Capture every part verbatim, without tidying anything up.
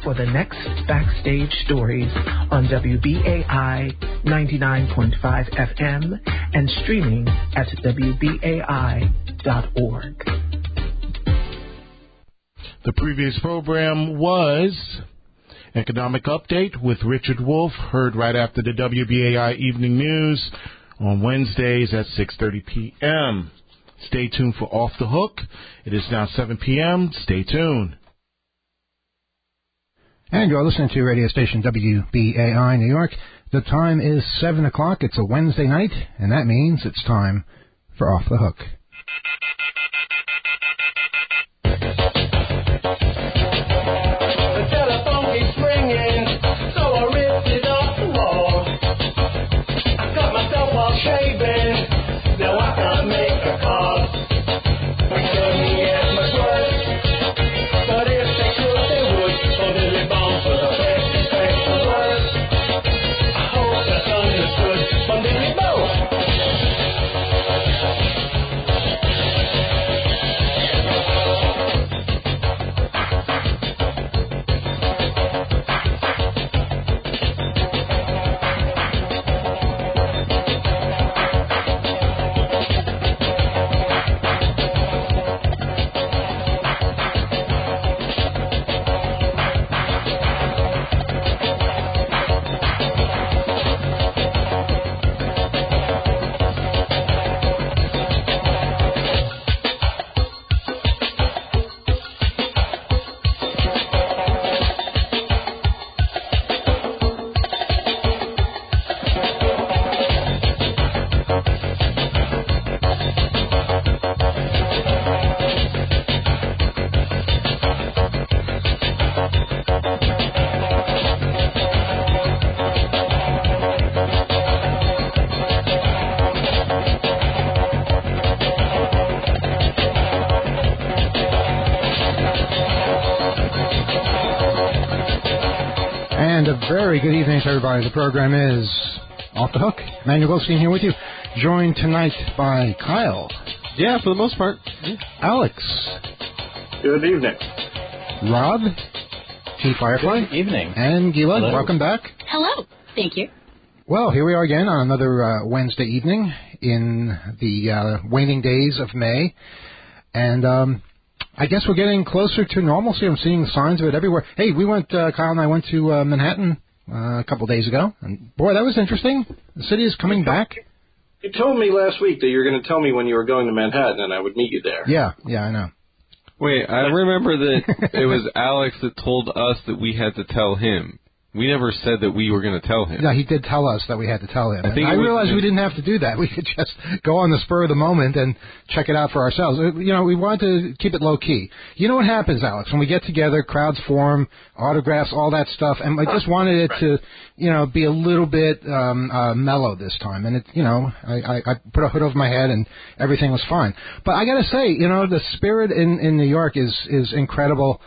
for the next backstage stories on W B A I ninety-nine point five F M and streaming at W B A I dot org. The previous program was Economic Update with Richard Wolff, heard right after the W B A I Evening News on Wednesdays at six thirty p.m. Stay tuned for Off the Hook. It is now seven p.m. Stay tuned. And you're listening to radio station W B A I New York. The time is seven o'clock. It's a Wednesday night, and that means it's time for Off the Hook. The telephone keeps ringing, so I ripped it off the wall. I got myself all shaven, now I can't make a call. We couldn't get much worse, but if they could, they would. Oh, Billy Bones was a best special word. I hope that's understood from Billy Bones. Very good evening to everybody. The program is Off the Hook. Manuel Goldstein here with you, joined tonight by Kyle. Yeah, for the most part. Yeah. Alex. Good evening. Rob. T. Firefly. Good evening. And Gila. Hello. Welcome back. Hello. Thank you. Well, here we are again on another uh, Wednesday evening in the uh, waning days of May. And um, I guess we're getting closer to normalcy. I'm seeing signs of it everywhere. Hey, we went, uh, Kyle and I went to uh, Manhattan uh, a couple of days ago. And, boy, that was interesting. The city is coming back. You told me last week that you were going to tell me when you were going to Manhattan and I would meet you there. Yeah, yeah, I know. Wait, I remember that it was Alex that told us that we had to tell him. We never said that we were going to tell him. No, he did tell us that we had to tell him. I, think I was, realized we didn't have to do that. We could just go on the spur of the moment and check it out for ourselves. You know, we wanted to keep it low-key. You know what happens, Alex? When we get together, crowds form, autographs, all that stuff, and I just wanted it to, you know, be a little bit um, uh, mellow this time. And, it, you know, I, I, I put a hood over my head and everything was fine. But I got to say, you know, the spirit in, in New York is, is incredible.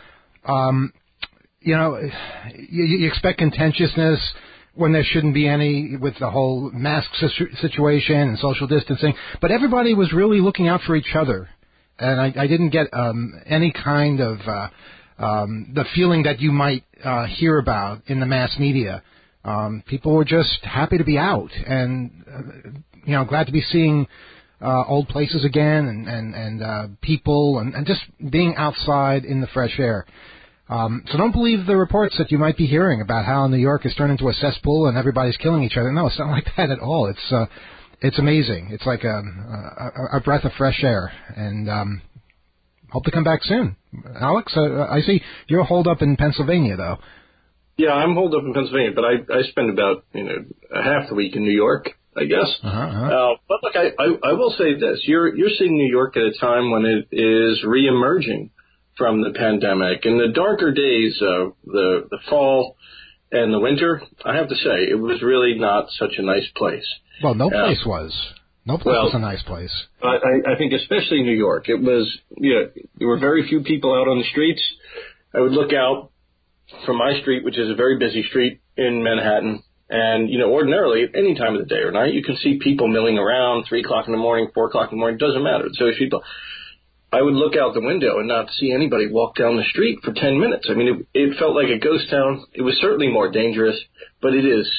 Um You know, you, you expect contentiousness when there shouldn't be any with the whole mask situ- situation and social distancing. But everybody was really looking out for each other. And I, I didn't get um, any kind of uh, um, the feeling that you might uh, hear about in the mass media. Um, people were just happy to be out and, uh, you know, glad to be seeing uh, old places again and, and, and uh, people and, and just being outside in the fresh air. Um, so don't believe the reports that you might be hearing about how New York has turned into a cesspool and everybody's killing each other. No, it's not like that at all. It's uh, it's amazing. It's like a, a, a breath of fresh air. And um, hope to come back soon. Alex, uh, I see you're holed up in Pennsylvania, though. Yeah, I'm holed up in Pennsylvania, but I, I spend about, you know, half the week in New York, I guess. Uh-huh, uh-huh. Uh, but look, I, I, I will say this. You're, you're seeing New York at a time when it is reemerging from the pandemic. In the darker days of the, the fall and the winter, I have to say, it was really not such a nice place. Well, no place uh, was. No place well, was a nice place. I, I think especially New York. It was, you know, there were very few people out on the streets. I would look out from my street, which is a very busy street in Manhattan, and, you know, ordinarily, at any time of the day or night, you can see people milling around, three o'clock in the morning, four o'clock in the morning, doesn't matter. So people. I would look out the window and not see anybody walk down the street for ten minutes. I mean, it, it felt like a ghost town. It was certainly more dangerous, but it is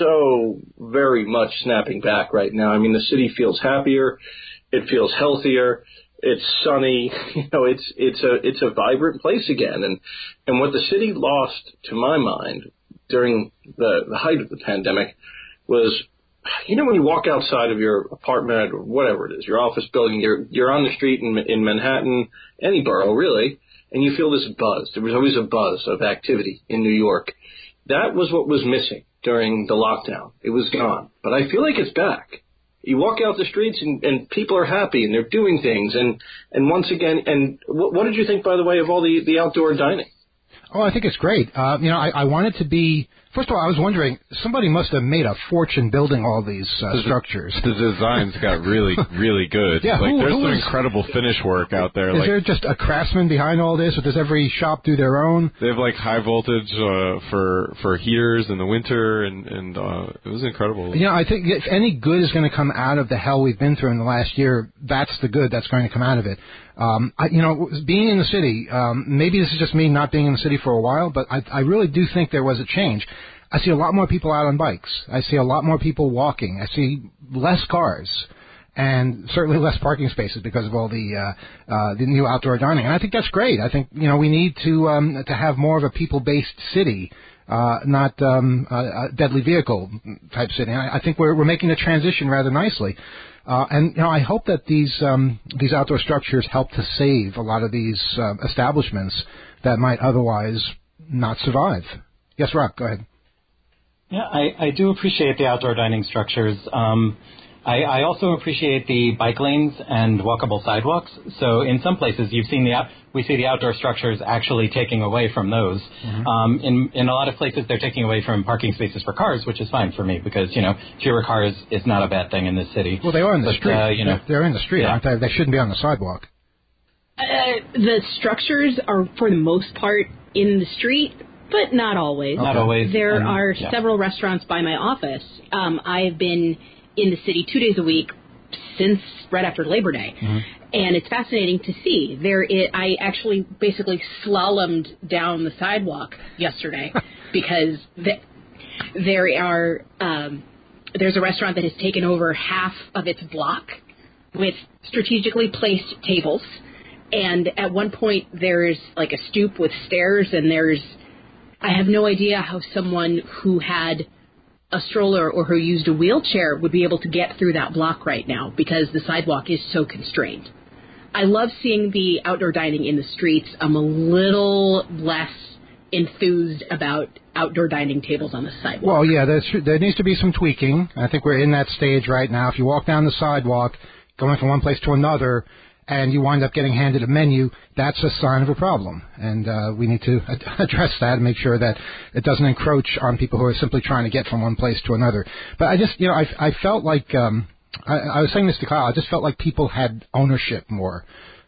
so very much snapping back right now. I mean, the city feels happier. It feels healthier. It's sunny. You know, it's it's a it's a vibrant place again. And and what the city lost, to my mind, during the, the height of the pandemic was, you know, when you walk outside of your apartment or whatever it is, your office building, you're you're on the street in, in Manhattan, any borough really, and you feel this buzz. There was always a buzz of activity in New York. That was what was missing during the lockdown. It was gone. But I feel like it's back. You walk out the streets and, and people are happy and they're doing things. And, and once again, and what, what did you think, by the way, of all the, the outdoor dining? Oh, I think it's great. Uh, you know, I, I want it to be. First of all, I was wondering, somebody must have made a fortune building all these uh, the, structures. The designs got really, really good. Yeah, like who, there's who some is, incredible finish work out there. Is like, there just a craftsman behind all this, or does every shop do their own? They have like high voltage uh, for for heaters in the winter, and and uh, it was incredible. You know, I think if any good is going to come out of the hell we've been through in the last year, that's the good that's going to come out of it. Um, I, you know, being in the city, um, maybe this is just me not being in the city for a while, but I, I really do think there was a change. I see a lot more people out on bikes. I see a lot more people walking. I see less cars, and certainly less parking spaces because of all the uh, uh, the new outdoor dining. And I think that's great. I think, you know, we need to um, to have more of a people-based city, uh, not um, a, a deadly vehicle type city. And I, I think we're we're making the transition rather nicely. Uh, and, you know, I hope that these um, these outdoor structures help to save a lot of these uh, establishments that might otherwise not survive. Yes, Rock, go ahead. Yeah, I, I do appreciate the outdoor dining structures. Um, I, I also appreciate the bike lanes and walkable sidewalks. So in some places you've seen the out, we see the outdoor structures actually taking away from those. Mm-hmm. Um, in in a lot of places they're taking away from parking spaces for cars, which is fine for me because, you know, fewer cars is not a bad thing in this city. Well, they are in the but, street. Uh, you know, they're in the street, yeah. aren't they? They shouldn't be on the sidewalk. Uh, the structures are, for the most part, in the street. But not always. Not always. There and, are yeah. several restaurants by my office. Um, I've been in the city two days a week since right after Labor Day. Mm-hmm. And it's fascinating to see. There, is, I actually basically slalomed down the sidewalk yesterday because the, there are um, there's a restaurant that has taken over half of its block with strategically placed tables. And at one point, there's like a stoop with stairs, and there's I have no idea how someone who had a stroller or who used a wheelchair would be able to get through that block right now because the sidewalk is so constrained. I love seeing the outdoor dining in the streets. I'm a little less enthused about outdoor dining tables on the sidewalk. Well, yeah, there's, there needs to be some tweaking. I think we're in that stage right now. If you walk down the sidewalk, going from one place to another, and you wind up getting handed a menu, that's a sign of a problem. And uh, we need to address that and make sure that it doesn't encroach on people who are simply trying to get from one place to another. But I just, you know, I, I felt like, um, I, I was saying this to Kyle, I just felt like people had ownership more.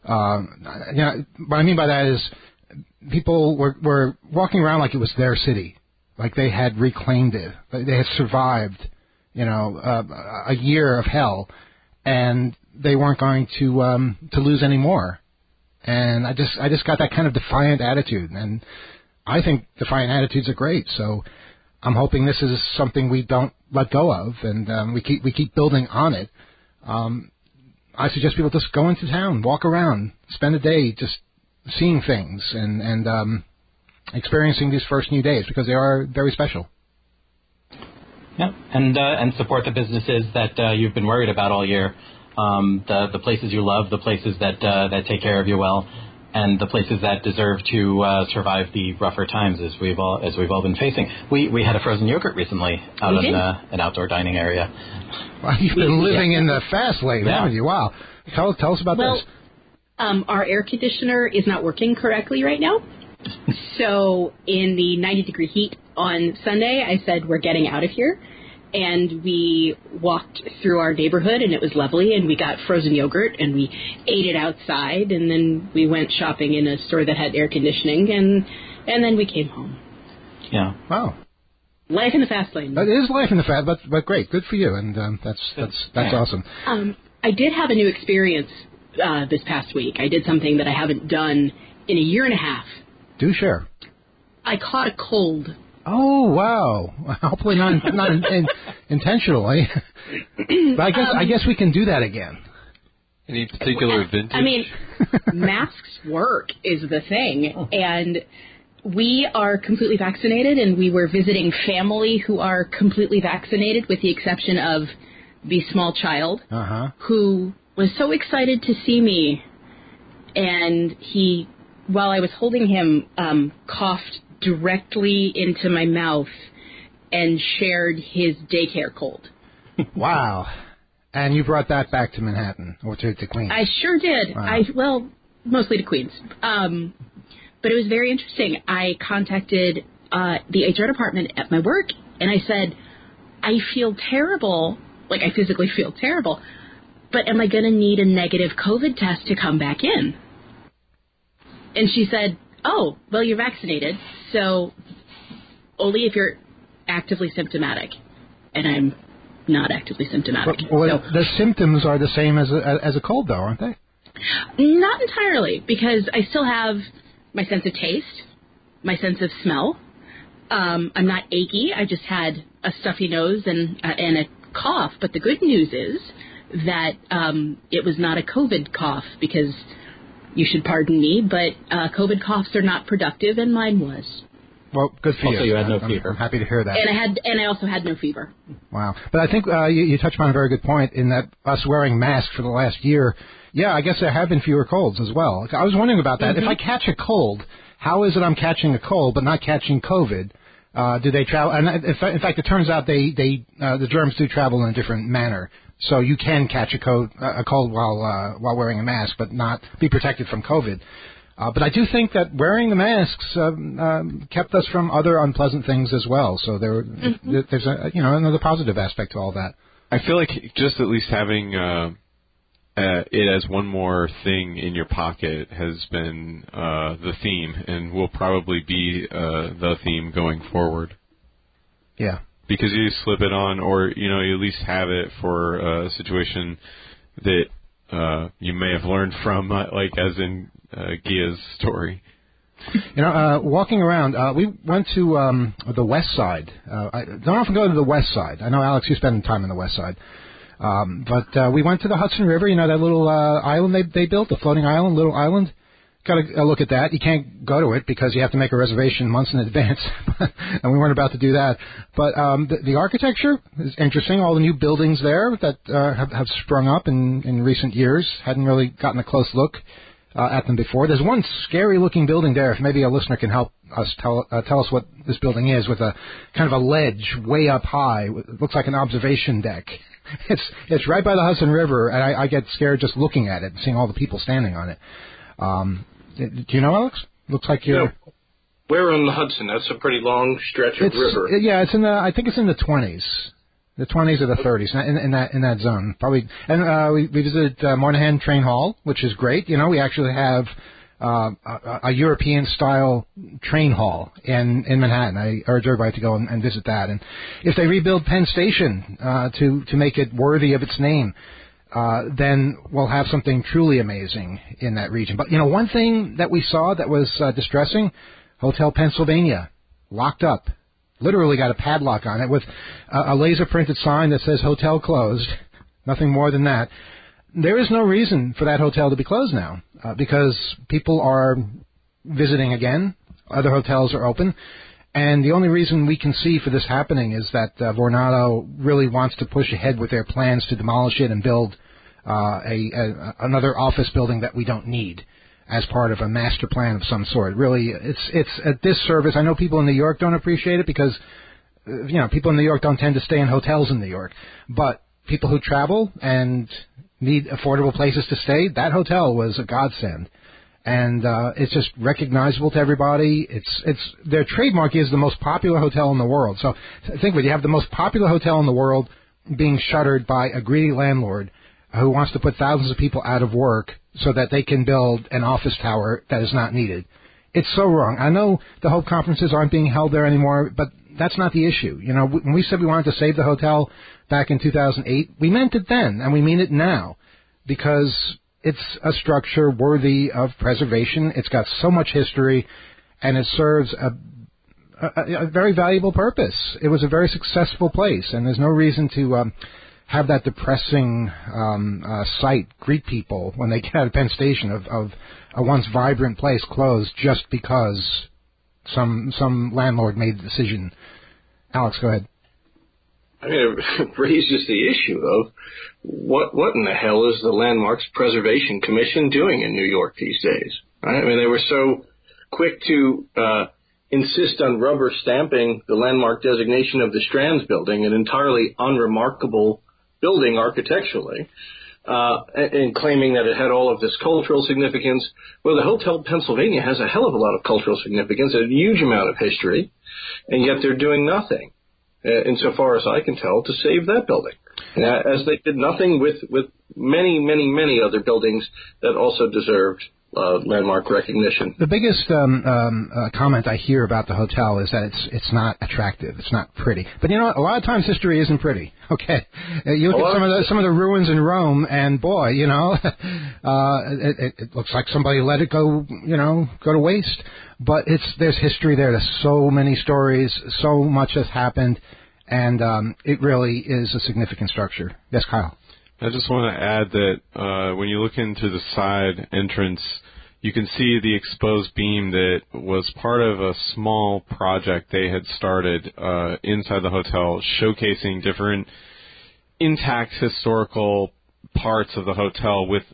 Um, you know, what I mean by that is people were, were walking around like it was their city, like they had reclaimed it. They had survived, you know, uh, a year of hell, and they weren't going to um, to lose any more. And I just I just got that kind of defiant attitude, and I think defiant attitudes are great. So I'm hoping this is something we don't let go of, and um, we keep we keep building on it. Um, I suggest people just go into town, walk around, spend a day just seeing things and and um, experiencing these first new days because they are very special. Yeah, and uh, and support the businesses that uh, you've been worried about all year. Um, the the places you love, the places that uh, that take care of you well, and the places that deserve to uh, survive the rougher times as we've all as we've all been facing. We we had a frozen yogurt recently out we in uh, an outdoor dining area. Well, you've been we, living yeah. in the fast lane, yeah. haven't you? Wow. Tell tell us about well, this. Um, our air conditioner is not working correctly right now. So in the ninety degree heat on Sunday, I said we're getting out of here. And we walked through our neighborhood, and it was lovely, and we got frozen yogurt, and we ate it outside, and then we went shopping in a store that had air conditioning, and and then we came home. Yeah. Wow. Life in the fast lane. That is life in the fast, but but great, good for you, and um, that's that's that's yeah. awesome. Um, I did have a new experience uh, this past week. I did something that I haven't done in a year and a half. Do share. I caught a cold. Oh, wow. Hopefully not not in, in, intentionally. But I guess um, I guess we can do that again. Any particular vintage? I mean, masks work is the thing. Oh. And we are completely vaccinated, and we were visiting family who are completely vaccinated, with the exception of the small child, uh-huh. who was so excited to see me. And he, while I was holding him, um, coughed directly into my mouth and shared his daycare cold. Wow. And you brought that back to Manhattan, or to, to Queens? I sure did. Wow. I Well, mostly to Queens. Um, but it was very interesting. I contacted uh, the H R department at my work, and I said, I feel terrible, like I physically feel terrible, but am I going to need a negative COVID test to come back in? And she said, oh, well, you're vaccinated, so only if you're actively symptomatic. And I'm not actively symptomatic. But, well, so, the symptoms are the same as a, as a cold, though, aren't they? Not entirely, because I still have my sense of taste, my sense of smell. Um, I'm not achy. I just had a stuffy nose and uh, and a cough. But the good news is that um, it was not a COVID cough, because you should pardon me, but uh, COVID coughs are not productive, and mine was. Well, good for also, you. you had no I'm, fever. I'm happy to hear that. And I had, and I also had no fever. Wow. But I think uh, you, you touched on a very good point in that us wearing masks for the last year. Yeah, I guess there have been fewer colds as well. I was wondering about that. Mm-hmm. If I catch a cold, how is it I'm catching a cold but not catching COVID? Uh, do they travel? And in fact, it turns out they they uh, the germs do travel in a different manner. So you can catch a cold, a cold while uh, while wearing a mask, but not be protected from COVID. Uh, but I do think that wearing the masks um, um, kept us from other unpleasant things as well. So there, mm-hmm. there's a you know another positive aspect to all that. I feel like just at least having uh, uh, it as one more thing in your pocket has been uh, the theme, and will probably be uh, the theme going forward. Yeah. Because you slip it on, or you know, you at least have it for a situation that uh, you may have learned from, uh, like as in uh, Gia's story. You know, uh, walking around, uh, we went to um, the West Side. Uh, I don't often go to the West Side. I know, Alex, you spend time on the West Side. Um, but uh, we went to the Hudson River. You know, that little uh, island they they built, the floating island, little island. Got a, a look at that. You can't go to it because you have to make a reservation months in advance, and we weren't about to do that. But um, the, the architecture is interesting. All the new buildings there that uh, have, have sprung up in, in recent years. Hadn't really gotten a close look uh, at them before. There's one scary-looking building there. If maybe a listener can help us tell uh, tell us what this building is, with a kind of a ledge way up high. It looks like an observation deck. It's it's right by the Hudson River, and I, I get scared just looking at it and seeing all the people standing on it. Um, Do you know, Alex? Looks like you're. No. We're on the Hudson. That's a pretty long stretch of it's, river. Yeah, it's in the. I think it's in the twenties, the twenties or the thirties, in, in that in that zone, probably. And uh, we, we visited uh, Moynihan Train Hall, which is great. You know, we actually have uh, a, a European style train hall in in Manhattan. I urge everybody to go and, and visit that. And if they rebuild Penn Station uh, to to make it worthy of its name, Uh, then we'll have something truly amazing in that region. But, you know, one thing that we saw that was uh, distressing, Hotel Pennsylvania, locked up. Literally got a padlock on it with a, a laser-printed sign that says hotel closed. Nothing more than that. There is no reason for that hotel to be closed now uh, because people are visiting again. Other hotels are open. And the only reason we can see for this happening is that uh, Vornado really wants to push ahead with their plans to demolish it and build uh, a, a another office building that we don't need as part of a master plan of some sort. Really, it's it's a disservice. I know people in New York don't appreciate it because, uh, you know, people in New York don't tend to stay in hotels in New York. But people who travel and need affordable places to stay, that hotel was a godsend. And uh, it's just recognizable to everybody. It's it's their trademark is the most popular hotel in the world. So think of it: you have the most popular hotel in the world being shuttered by a greedy landlord who wants to put thousands of people out of work so that they can build an office tower that is not needed. It's so wrong. I know the Hope conferences aren't being held there anymore, but that's not the issue. You know, when we said we wanted to save the hotel back in two thousand eight, we meant it then, and we mean it now, because it's a structure worthy of preservation. It's got so much history, and it serves a, a, a very valuable purpose. It was a very successful place, and there's no reason to um, have that depressing um, uh, sight greet people when they get out of Penn Station of, of a once vibrant place closed just because some some landlord made the decision. Alex, go ahead. I mean, it raises the issue of what what in the hell is the Landmarks Preservation Commission doing in New York these days? Right? I mean, they were so quick to uh, insist on rubber stamping the landmark designation of the Strands building, an entirely unremarkable building architecturally, uh, and, and claiming that it had all of this cultural significance. Well, the Hotel Pennsylvania has a hell of a lot of cultural significance, a huge amount of history, and yet they're doing nothing, uh, insofar as I can tell, to save that building, uh, as they did nothing with, with many, many, many other buildings that also deserved Uh, landmark recognition. The biggest um, um, uh, comment I hear about the hotel is that it's it's not attractive, it's not pretty. But you know what? A lot of times history isn't pretty. Okay, uh, you look at some of the some of the ruins in Rome, and boy, you know, uh, it, it, it looks like somebody let it go, you know, go to waste. But it's there's history there. There's so many stories, so much has happened, and um, it really is a significant structure. Yes, Kyle. I just want to add that uh, when you look into the side entrance, you can see the exposed beam that was part of a small project they had started uh, inside the hotel, showcasing different intact historical parts of the hotel with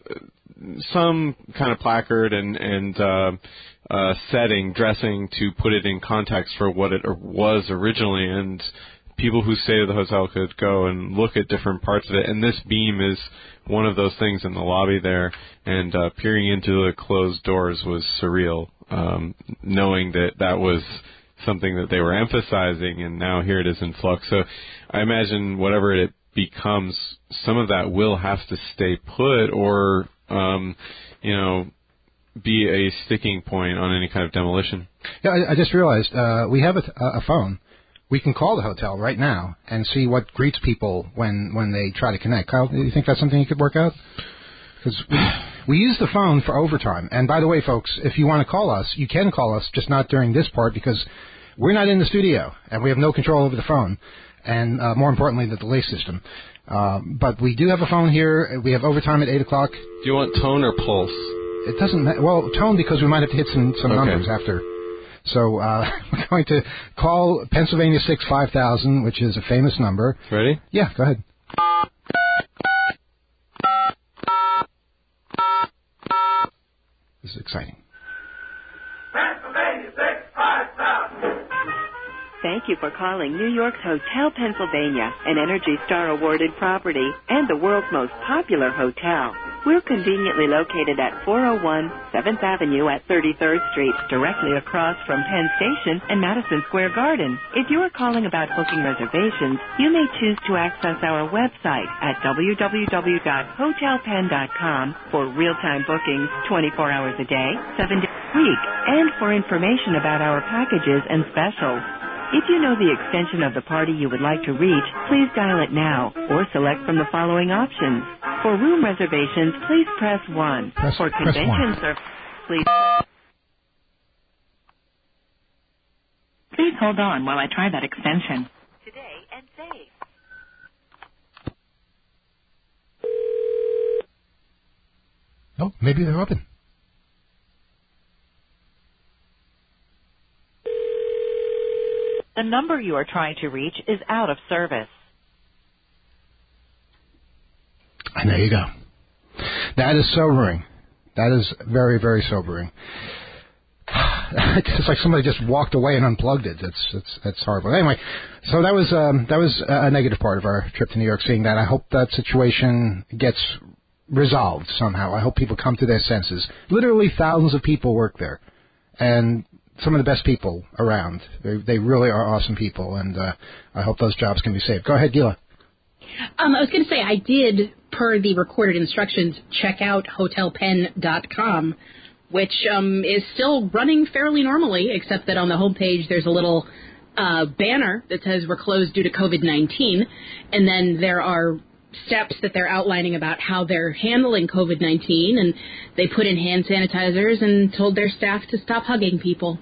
some kind of placard and, and uh, uh, setting, dressing to put it in context for what it was originally. And people who stay at the hotel could go and look at different parts of it. And this beam is one of those things in the lobby there. And uh, peering into the closed doors was surreal, um, knowing that that was something that they were emphasizing, and now here it is in flux. So I imagine whatever it becomes, some of that will have to stay put or, um, you know, be a sticking point on any kind of demolition. Yeah, I, I just realized uh, we have a, a phone. We can call the hotel right now and see what greets people when, when they try to connect. Kyle, do you think that's something you could work out? Because we, we use the phone for overtime. And by the way, folks, if you want to call us, you can call us, just not during this part, because we're not in the studio and we have no control over the phone. And uh, more importantly, the delay system. Uh, but we do have a phone here. We have overtime at eight o'clock. Do you want tone or pulse? It doesn't matter. Well, tone, because we might have to hit some, some okay. numbers after. So uh, we're going to call Pennsylvania six five thousand, which is a famous number. Ready? Yeah, go ahead. This is exciting. Pennsylvania six five thousand. Thank you for calling New York's Hotel Pennsylvania, an Energy Star awarded property and the world's most popular hotel. We're conveniently located at four oh one seventh Avenue at thirty-third Street, directly across from Penn Station and Madison Square Garden. If you are calling about booking reservations, you may choose to access our website at w w w dot hotel penn dot com for real-time bookings twenty-four hours a day, seven days a week, and for information about our packages and specials. If you know the extension of the party you would like to reach, please dial it now or select from the following options. For room reservations, please press one. Press, For press convention one. service, please... Please hold on while I try that extension. Today and save. Oh, maybe they're open. The number you are trying to reach is out of service. And there you go. That is sobering. That is very, very sobering. It's like somebody just walked away and unplugged it. That's that's that's horrible. Anyway, so that was um, that was a negative part of our trip to New York. Seeing that, I hope that situation gets resolved somehow. I hope people come to their senses. Literally, thousands of people work there, and some of the best people around. They, they really are awesome people, and uh, I hope those jobs can be saved. Go ahead, Gila. Um, I was going to say, I did, per the recorded instructions, check out hotel penn dot com, which um, is still running fairly normally, except that on the homepage there's a little uh, banner that says we're closed due to COVID nineteen, and then there are steps that they're outlining about how they're handling COVID nineteen, and they put in hand sanitizers and told their staff to stop hugging people.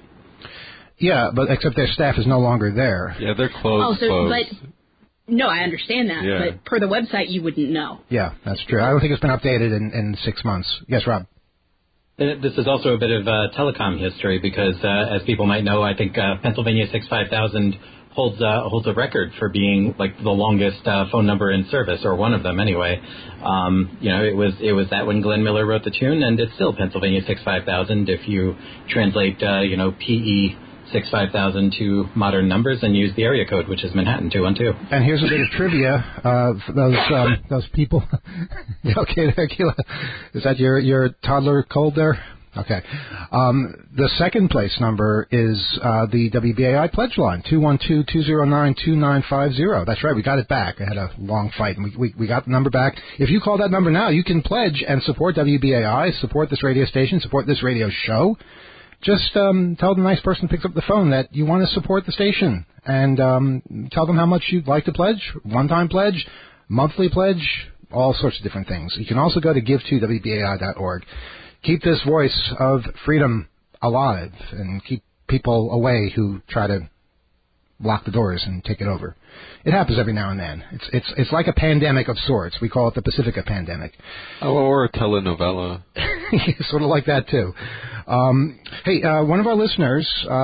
Yeah, but except their staff is no longer there. Yeah, they're closed. Oh, so, closed. but no, I understand that, Yeah. but per the website, you wouldn't know. Yeah, that's true. I don't think it's been updated in, in six months. Yes, Rob? This is also a bit of uh, telecom history because, uh, as people might know, I think uh, Pennsylvania sixty-five thousand holds uh, holds a record for being like the longest uh, phone number in service, or one of them anyway. Um, you know, it was it was that when Glenn Miller wrote the tune, and it's still Pennsylvania sixty-five thousand if you translate, uh, you know, P E sixty-five thousand to modern numbers and use the area code, which is Manhattan two one two. And here's a bit of trivia uh, for those um, those people. Okay, there, Keila. Is that your your toddler cold there? Okay. Um, the second place number is uh, the W B A I pledge line, two one two, two zero nine, two nine five zero. That's right, we got it back. I had a long fight, and we, we, we got the number back. If you call that number now, you can pledge and support W B A I, support this radio station, support this radio show. Just um, tell the nice person who picks up the phone that you want to support the station, and um, tell them how much you'd like to pledge, one-time pledge, monthly pledge, all sorts of different things. You can also go to give to W B A I dot org. Keep this voice of freedom alive and keep people away who try to lock the doors and take it over. It happens every now and then. It's it's it's like a pandemic of sorts. We call it the Pacifica pandemic. Oh, or a telenovela. Sort of like that, too. Um, hey, uh, one of our listeners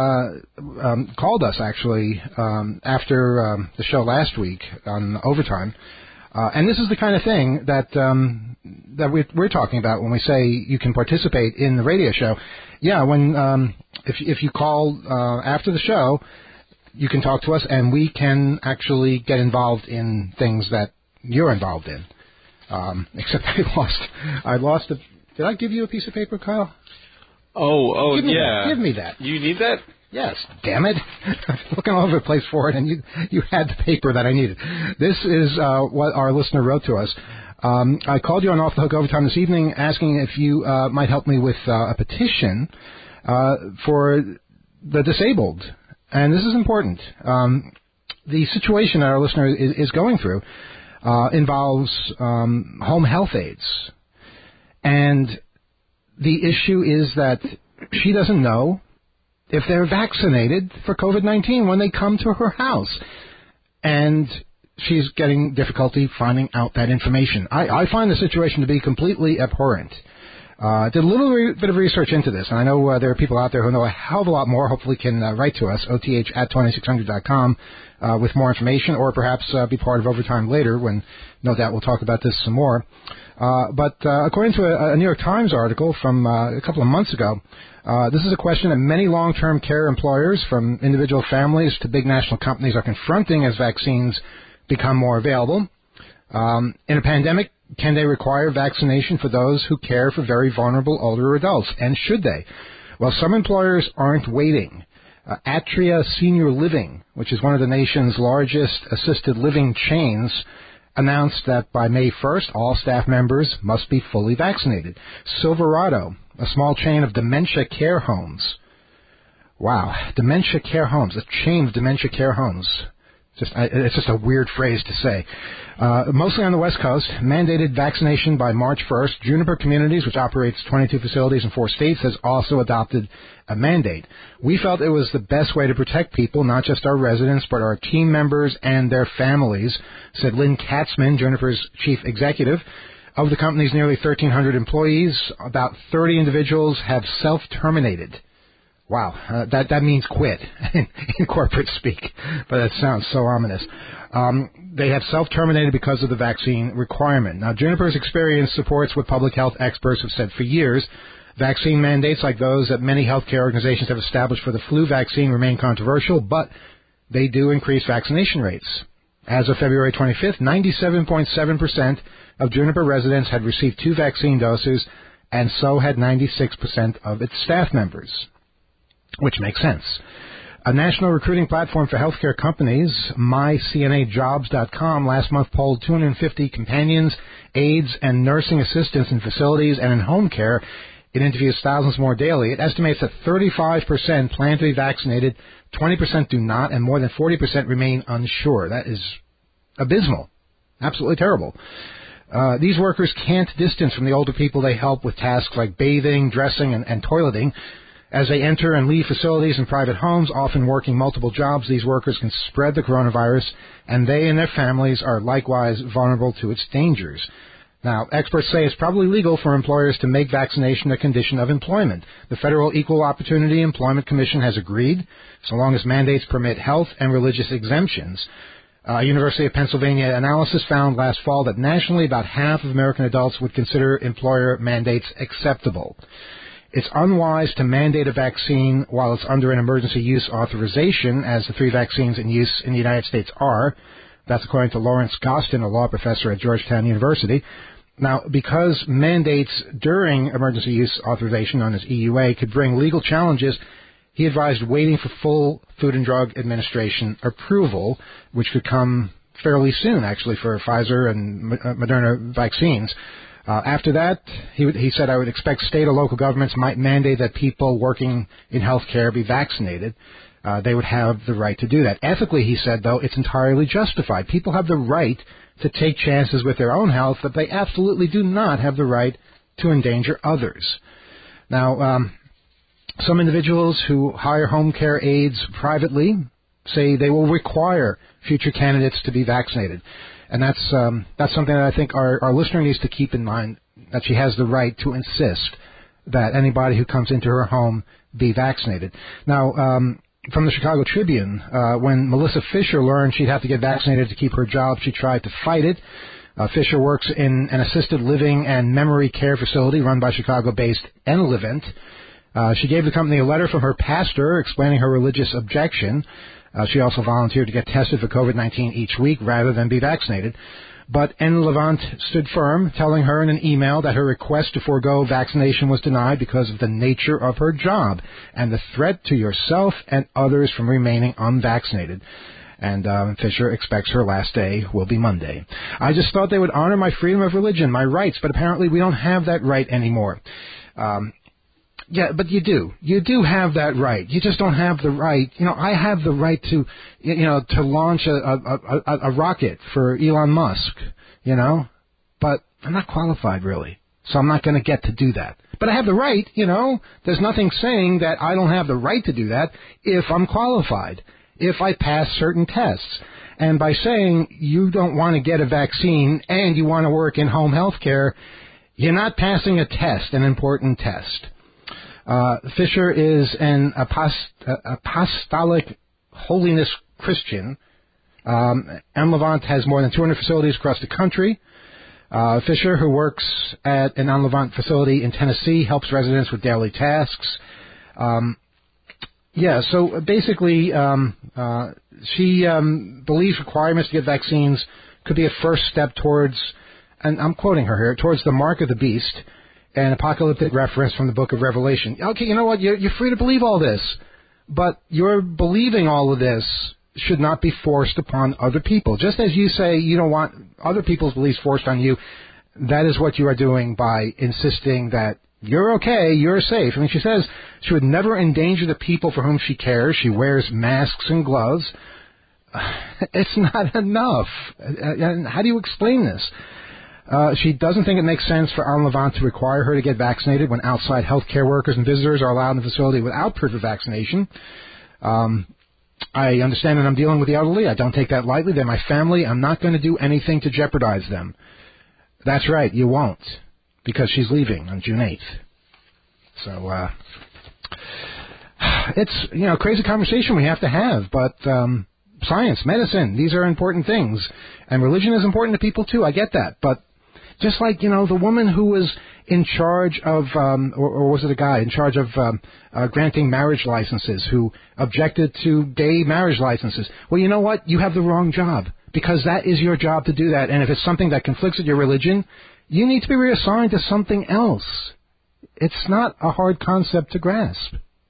uh, um, called us, actually, um, after um, the show last week on Overtime. Uh, and this is the kind of thing that um, that we're, we're talking about when we say you can participate in the radio show. Yeah, when um, if if you call uh, after the show, you can talk to us, and we can actually get involved in things that you're involved in. Um, except I lost, I lost a. Did I give you a piece of paper, Kyle? Oh, oh, give me yeah. That. Give me that. You need that? Yes, damn it. I'm looking all over the place for it, and you you had the paper that I needed. This is uh, what our listener wrote to us. Um, I called you on Off the Hook Overtime this evening asking if you uh, might help me with uh, a petition uh, for the disabled. And this is important. Um, the situation that our listener is, is going through uh, involves um, home health aides. And the issue is that she doesn't know if they're vaccinated for COVID nineteen when they come to her house. And she's getting difficulty finding out that information. I, I find the situation to be completely abhorrent. I uh, did a little re- bit of research into this, and I know uh, there are people out there who know a hell of a lot more, hopefully can uh, write to us, O T H at twenty-six hundred dot com, uh, with more information, or perhaps uh, be part of Overtime later when no doubt we'll talk about this some more. Uh, but uh, according to a, a New York Times article from uh, a couple of months ago, uh, this is a question that many long-term care employers, from individual families to big national companies, are confronting as vaccines become more available. Um, in a pandemic, can they require vaccination for those who care for very vulnerable older adults? And should they? Well, some employers aren't waiting. Uh, Atria Senior Living, which is one of the nation's largest assisted living chains, announced that by May first, all staff members must be fully vaccinated. Silverado, a small chain of dementia care homes. Wow, dementia care homes, a chain of dementia care homes. Just, it's just a weird phrase to say. Uh, mostly on the West Coast, mandated vaccination by March first. Juniper Communities, which operates twenty-two facilities in four states, has also adopted a mandate. We felt it was the best way to protect people, not just our residents, but our team members and their families, said Lynn Katzman, Juniper's chief executive. Of the company's nearly thirteen hundred employees, about thirty individuals have self-terminated. Wow, uh, that that means quit in, in corporate speak, but that sounds so ominous. Um, they have self-terminated because of the vaccine requirement. Now, Juniper's experience supports what public health experts have said for years. Vaccine mandates like those that many healthcare organizations have established for the flu vaccine remain controversial, but they do increase vaccination rates. As of February twenty-fifth, ninety-seven point seven percent of Juniper residents had received two vaccine doses, and so had ninety-six percent of its staff members. Which makes sense. A national recruiting platform for healthcare companies, my C N A jobs dot com, last month polled two hundred fifty companions, aides, and nursing assistants in facilities and in home care. It interviews thousands more daily. It estimates that thirty-five percent plan to be vaccinated, twenty percent do not, and more than forty percent remain unsure. That is abysmal. Absolutely terrible. Uh, these workers can't distance from the older people they help with tasks like bathing, dressing, and, and toileting. As they enter and leave facilities and private homes, often working multiple jobs, these workers can spread the coronavirus, and they and their families are likewise vulnerable to its dangers. Now, experts say it's probably legal for employers to make vaccination a condition of employment. The Federal Equal Opportunity Employment Commission has agreed, so long as mandates permit health and religious exemptions. Uh, University of Pennsylvania analysis found last fall that nationally about half of American adults would consider employer mandates acceptable. It's unwise to mandate a vaccine while it's under an emergency use authorization, as the three vaccines in use in the United States are. That's according to Lawrence Gostin, a law professor at Georgetown University. Now, because mandates during emergency use authorization, known as E U A, could bring legal challenges, he advised waiting for full Food and Drug Administration approval, which could come fairly soon, actually, for Pfizer and Moderna vaccines. Uh, after that, he, would, he said, I would expect state or local governments might mandate that people working in healthcare be vaccinated. Uh, they would have the right to do that. Ethically, he said, though, it's entirely justified. People have the right to take chances with their own health, but they absolutely do not have the right to endanger others. Now, um, some individuals who hire home care aides privately say they will require future candidates to be vaccinated. And that's um, that's something that I think our, our listener needs to keep in mind, that she has the right to insist that anybody who comes into her home be vaccinated. Now, um, from the Chicago Tribune, uh, when Melissa Fisher learned she'd have to get vaccinated to keep her job, she tried to fight it. Uh, Fisher works in an assisted living and memory care facility run by Chicago-based Enlivant. Uh, she gave the company a letter from her pastor explaining her religious objection. Uh, she also volunteered to get tested for COVID nineteen each week rather than be vaccinated. But Enlivant stood firm, telling her in an email that her request to forego vaccination was denied because of the nature of her job and the threat to yourself and others from remaining unvaccinated. And um, Fisher expects her last day will be Monday. I just thought they would honor my freedom of religion, my rights, but apparently we don't have that right anymore. Um, yeah, but you do. You do have that right. You just don't have the right. You know, I have the right to, you know, to launch a, a, a, a rocket for Elon Musk, you know, but I'm not qualified really, so I'm not going to get to do that. But I have the right, you know. There's nothing saying that I don't have the right to do that if I'm qualified, if I pass certain tests. And by saying you don't want to get a vaccine and you want to work in home health care, you're not passing a test, an important test. Uh, Fisher is an apost- apostolic holiness Christian. Um, Enlivant has more than two hundred facilities across the country. Uh, Fisher, who works at an Enlivant facility in Tennessee, helps residents with daily tasks. Um, yeah, so basically, um, uh, she um, believes requirements to get vaccines could be a first step towards, and I'm quoting her here, towards the mark of the beast, an apocalyptic reference from the book of Revelation. Okay, you know what? You're, you're free to believe all this, but your believing all of this should not be forced upon other people. Just as you say you don't want other people's beliefs forced on you, that is what you are doing by insisting that you're okay, you're safe. I mean, she says she would never endanger the people for whom she cares. She wears masks and gloves. It's not enough. How do you explain this? Uh, she doesn't think it makes sense for Enlivant to require her to get vaccinated when outside healthcare workers and visitors are allowed in the facility without proof of vaccination. Um, I understand that I'm dealing with the elderly. I don't take that lightly. They're my family. I'm not going to do anything to jeopardize them. That's right, you won't, because she's leaving on June eighth. So, uh, it's, you know, a crazy conversation we have to have, but um, science, medicine, these are important things. And religion is important to people, too. I get that. But just like, you know, the woman who was in charge of, um, or, or was it a guy, in charge of um, uh, granting marriage licenses who objected to gay marriage licenses. Well, you know what? You have the wrong job, because that is your job to do that. And if it's something that conflicts with your religion, you need to be reassigned to something else. It's not a hard concept to grasp.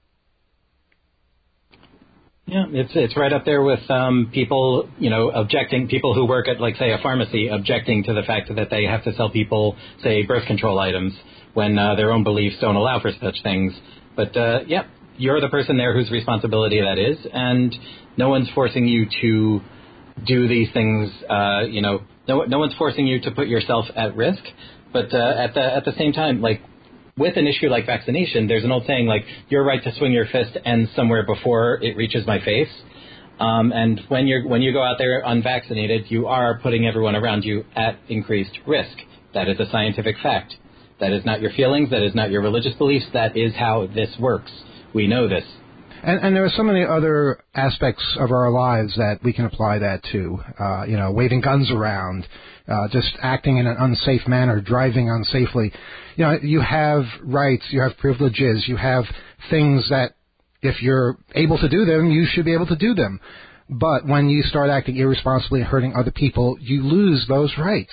Yeah, it's it's right up there with um, people, you know, objecting, people who work at, like, say, a pharmacy, objecting to the fact that they have to sell people, say, birth control items when uh, their own beliefs don't allow for such things. But, uh, yeah, you're the person there whose responsibility that is, and no one's forcing you to do these things, uh, you know, no, no one's forcing you to put yourself at risk. But uh, at the at the same time, like with an issue like vaccination, there's an old saying like your right to swing your fist ends somewhere before it reaches my face. Um, and when you're when you go out there unvaccinated, you are putting everyone around you at increased risk. That is a scientific fact. That is not your feelings. That is not your religious beliefs. That is how this works. We know this. And, and there are so many other aspects of our lives that we can apply that to. Uh, you know, waving guns around, uh, just acting in an unsafe manner, driving unsafely. You know, you have rights, you have privileges, you have things that if you're able to do them, you should be able to do them. But when you start acting irresponsibly and hurting other people, you lose those rights.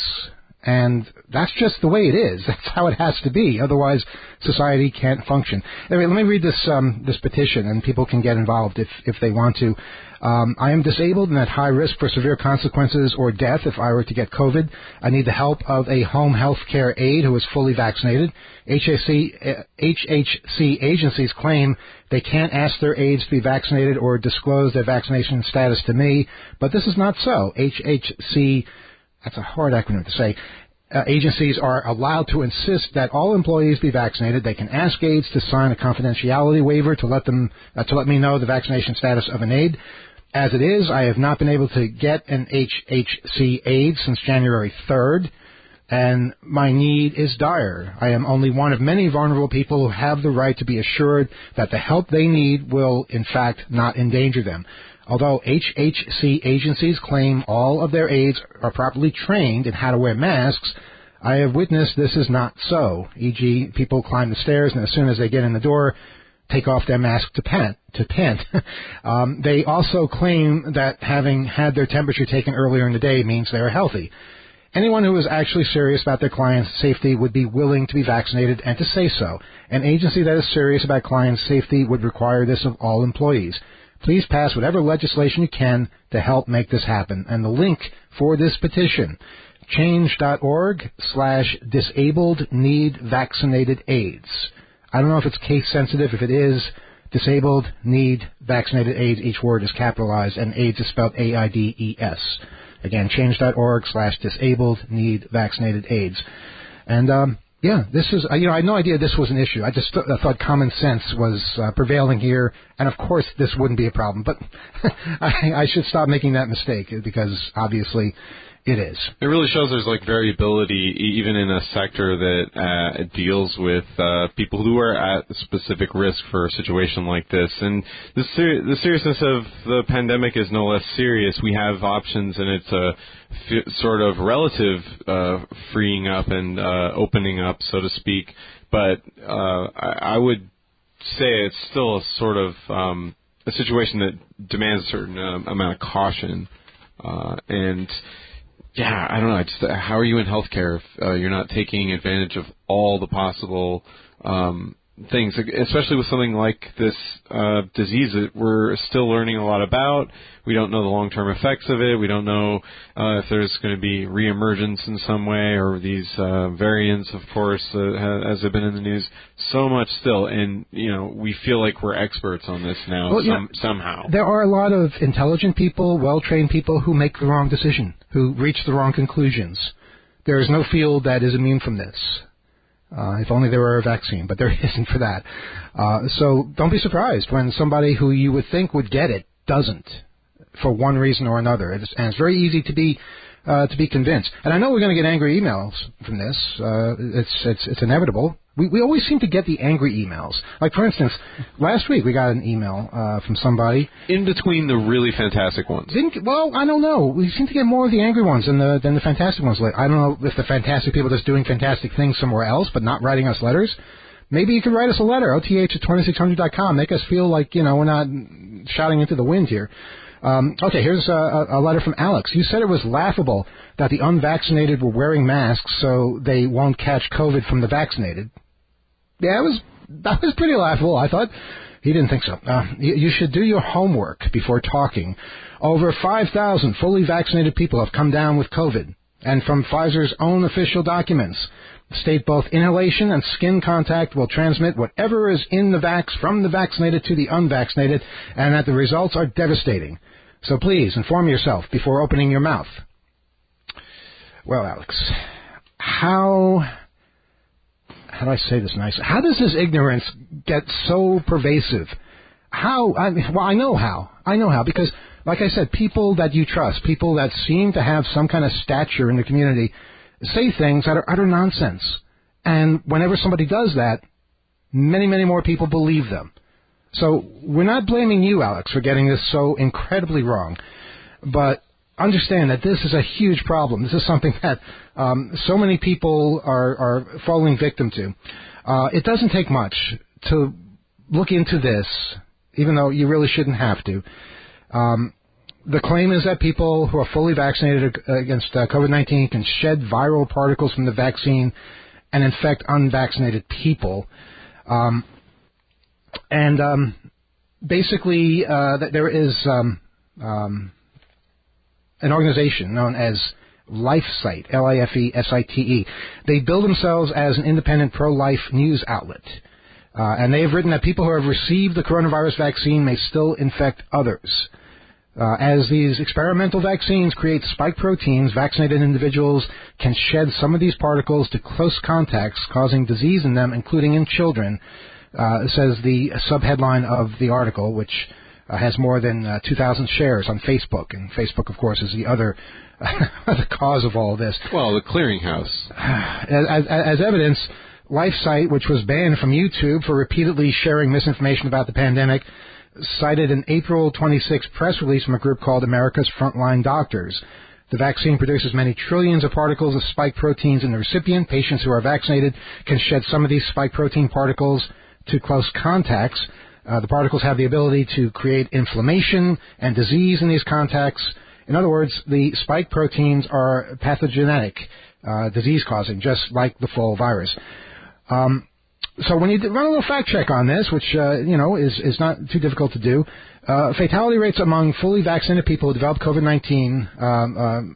And that's just the way it is. That's how it has to be. Otherwise, society can't function. Anyway, let me read this um, this petition, and people can get involved if, if they want to. Um, I am disabled and at high risk for severe consequences or death if I were to get COVID. I need the help of a home health care aide who is fully vaccinated. H H C, uh, H H C agencies claim they can't ask their aides to be vaccinated or disclose their vaccination status to me, but this is not so. H H C... That's a hard acronym to say. Uh, agencies are allowed to insist that all employees be vaccinated. They can ask aides to sign a confidentiality waiver to let them uh, to let me know the vaccination status of an aide. As it is, I have not been able to get an H H C aide since January third, and my need is dire. I am only one of many vulnerable people who have the right to be assured that the help they need will, in fact, not endanger them. Although H H C agencies claim all of their aides are properly trained in how to wear masks, I have witnessed this is not so. for example, people climb the stairs and as soon as they get in the door, take off their mask to pant. To pant. um, they also claim that having had their temperature taken earlier in the day means they are healthy. Anyone who is actually serious about their client's safety would be willing to be vaccinated and to say so. An agency that is serious about client's safety would require this of all employees. Please pass whatever legislation you can to help make this happen. And the link for this petition, change.org slash disabled need vaccinated aides. I don't know if it's case sensitive. If it is, disabled need vaccinated aides, each word is capitalized, and AIDS is spelled A I D E S. Again, change.org slash disabled need vaccinated aides. And, um, yeah, this is, you know, I had no idea this was an issue. I just th- I thought common sense was uh, prevailing here, and of course this wouldn't be a problem. But I, I should stop making that mistake because obviously it is. It really shows there's like variability even in a sector that uh, deals with uh, people who are at specific risk for a situation like this. And the, ser- the seriousness of the pandemic is no less serious. We have options, and it's a f- sort of relative uh, freeing up and uh, opening up, so to speak. But uh, I-, I would say it's still a sort of um, a situation that demands a certain uh, amount of caution. Uh, and Yeah, I don't know. I just, how are you in healthcare if uh, you're not taking advantage of all the possible um, things, especially with something like this uh, disease that we're still learning a lot about? We don't know the long-term effects of it. We don't know uh, if there's going to be reemergence in some way, or these uh, variants, of course, uh, as have been in the news. So much still, and you know, we feel like we're experts on this now. Well, some, yeah, somehow there are a lot of intelligent people, well-trained people who make the wrong decision, who reach the wrong conclusions. There is no field that is immune from this. Uh, if only there were a vaccine, but there isn't for that. Uh, so don't be surprised when somebody who you would think would get it doesn't, for one reason or another. It's, and it's very easy to be uh, to be convinced. And I know we're going to get angry emails from this. Uh, it's it's it's inevitable. We we always seem to get the angry emails. Like, for instance, last week we got an email uh, from somebody. In between the really fantastic ones. Didn't, well, I don't know. We seem to get more of the angry ones than the than the fantastic ones. Like, I don't know if the fantastic people are just doing fantastic things somewhere else but not writing us letters. Maybe you could write us a letter, O T H at twenty-six hundred dot com. Make us feel like, you know, we're not shouting into the wind here. Um, okay, here's a, a letter from Alex. You said it was laughable that the unvaccinated were wearing masks so they won't catch COVID from the vaccinated. Yeah, it was, that was pretty laughable, I thought. He didn't think so. Uh, you, you should do your homework before talking. Over five thousand fully vaccinated people have come down with COVID. And from Pfizer's own official documents, state both inhalation and skin contact will transmit whatever is in the vax from the vaccinated to the unvaccinated, and that the results are devastating. So please inform yourself before opening your mouth. Well, Alex, how how do I say this nicely? How does this ignorance get so pervasive? How? I mean, well, I know how. I know how because, like I said, people that you trust, people that seem to have some kind of stature in the community, say things that are utter nonsense. And whenever somebody does that, many, many more people believe them. So we're not blaming you, Alex, for getting this so incredibly wrong. But understand that this is a huge problem. This is something that um, so many people are, are falling victim to. Uh, it doesn't take much to look into this, even though you really shouldn't have to. Um, the claim is that people who are fully vaccinated against uh, COVID nineteen can shed viral particles from the vaccine and infect unvaccinated people. Um, and um, basically, uh, there is um, um, an organization known as LifeSite, L I F E S I T E. They bill themselves as an independent pro-life news outlet. Uh, and they have written that people who have received the coronavirus vaccine may still infect others. Uh, as these experimental vaccines create spike proteins, vaccinated individuals can shed some of these particles to close contacts, causing disease in them, including in children, uh, says the subheadline of the article, which uh, has more than uh, two thousand shares on Facebook. And Facebook, of course, is the other uh, the cause of all this. Well, the clearinghouse. As, as, as evidence, LifeSite, which was banned from YouTube for repeatedly sharing misinformation about the pandemic, cited an April twenty-sixth press release from a group called America's Frontline Doctors. The vaccine produces many trillions of particles of spike proteins in the recipient. Patients who are vaccinated can shed some of these spike protein particles to close contacts. Uh, the particles have the ability to create inflammation and disease in these contacts. In other words, the spike proteins are pathogenic, uh, disease-causing, just like the full virus. Um, So when you run a little fact check on this, which, uh, you know, is, is not too difficult to do, uh, fatality rates among fully vaccinated people who develop COVID nineteen, um, um,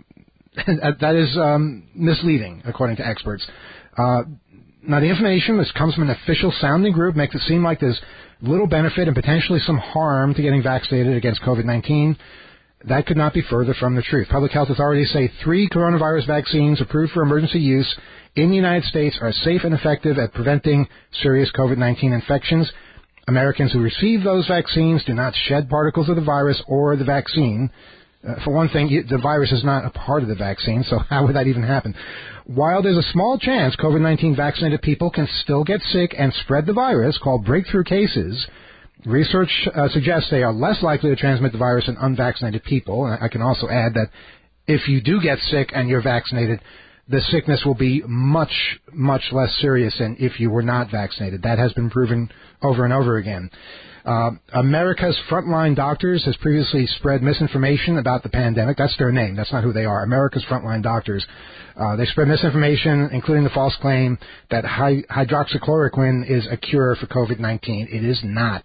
that is um, misleading, according to experts. Uh, now, the information, this comes from an official sounding group, makes it seem like there's little benefit and potentially some harm to getting vaccinated against COVID nineteen. That could not be further from the truth. Public health authorities say three coronavirus vaccines approved for emergency use in the United States are safe and effective at preventing serious COVID nineteen infections. Americans who receive those vaccines do not shed particles of the virus or the vaccine. Uh, for one thing, the virus is not a part of the vaccine, so how would that even happen? While there's a small chance COVID nineteen vaccinated people can still get sick and spread the virus, called breakthrough cases, research uh, suggests they are less likely to transmit the virus in unvaccinated people. And I can also add that if you do get sick and you're vaccinated, the sickness will be much, much less serious than if you were not vaccinated. That has been proven over and over again. Uh, America's Frontline Doctors has previously spread misinformation about the pandemic. That's their name. That's not who they are. America's Frontline Doctors. Uh, they spread misinformation, including the false claim that hy- hydroxychloroquine is a cure for COVID nineteen. It is not.